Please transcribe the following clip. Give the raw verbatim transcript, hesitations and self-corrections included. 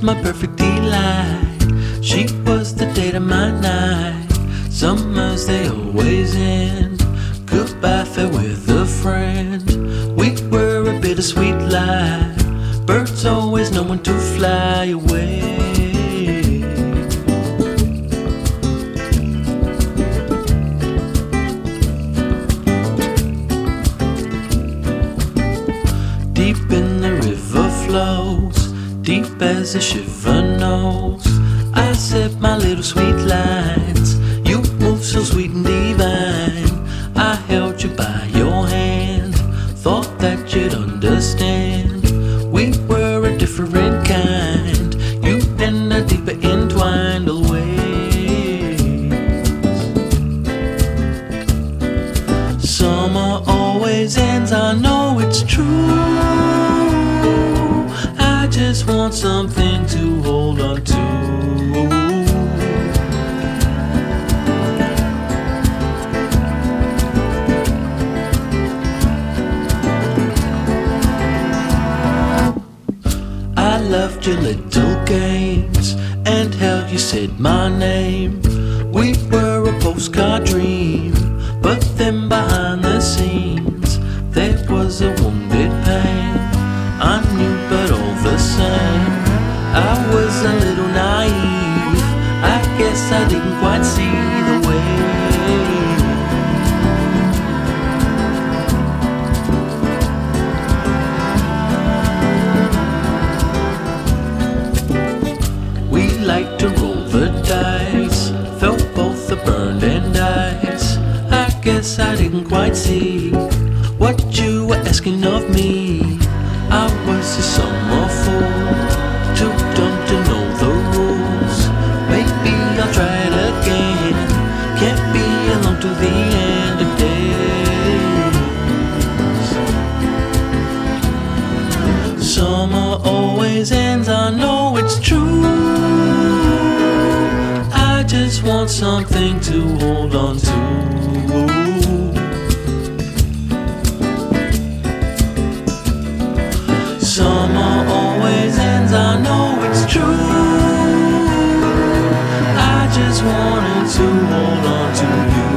my perfect delight. She was the date of my night. Summers they always end. Goodbye, fair with a friend. We were a bittersweet lie. Birds always know when to fly away. Deep in the river flows, deep as a shiver knows. I said my little sweet lines. You moved so sweet and divine. I held you by your hand, thought that you'd understand. We were a different kind, you and I deeper entwined always. Summer always ends, I know it's true. I just want something to hold on to. I loved your little games and how you said my name. We were a postcard dream, but then behind the scenes there was a wounded pain. I knew, but all the same, I was a little naive. I guess I didn't quite see the way. We liked to roll the dice, felt both the burned and ice. I guess I didn't quite see what you were asking of me. I was a summer fool, too dumb to know the rules. Maybe I'll try it again. Can't be alone to the end of days. Summer always ends, I know it's true. I just want something to hold on to. Summer always ends, I know it's true. I just wanted to hold on to you.